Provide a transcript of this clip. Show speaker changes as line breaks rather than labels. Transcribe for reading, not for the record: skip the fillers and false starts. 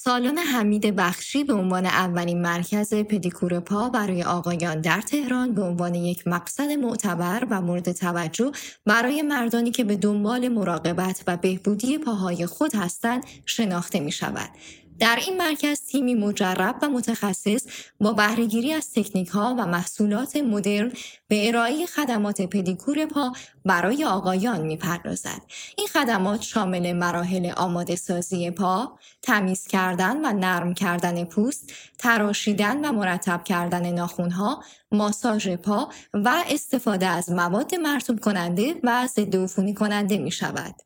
سالن حمید بخشی به عنوان اولین مرکز پدیکور پا برای آقایان در تهران به عنوان یک مقصد معتبر و مورد توجه برای مردانی که به دنبال مراقبت و بهبودی پاهای خود هستند شناخته می شود. در این مرکز تیمی مجرب و متخصص با بهره‌گیری از تکنیک‌ها و محصولات مدرن به ارائه خدمات پدیکور پا برای آقایان می‌پردازد. این خدمات شامل مراحل آماده سازی پا، تمیز کردن و نرم کردن پوست، تراشیدن و مرتب کردن ناخن‌ها، ماساژ پا و استفاده از مواد مرطوب کننده و ضد عفونی کننده می‌شود.